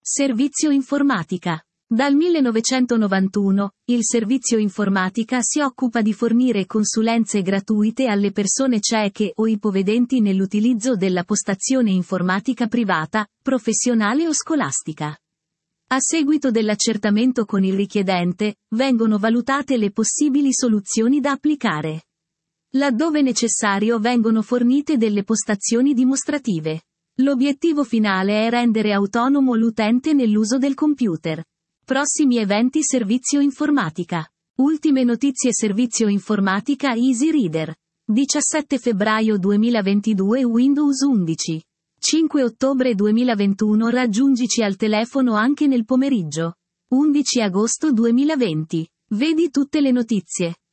Servizio informatica. Dal 1991, il servizio informatica si occupa di fornire consulenze gratuite alle persone cieche o ipovedenti nell'utilizzo della postazione informatica privata, professionale o scolastica. A seguito dell'accertamento con il richiedente, vengono valutate le possibili soluzioni da applicare. Laddove necessario vengono fornite delle postazioni dimostrative. L'obiettivo finale è rendere autonomo l'utente nell'uso del computer. Prossimi eventi servizio informatica. Ultime notizie servizio informatica Easy Reader. 17 febbraio 2022 Windows 11. 5 ottobre 2021 Raggiungici al telefono anche nel pomeriggio. 11 agosto 2020. Vedi tutte le notizie.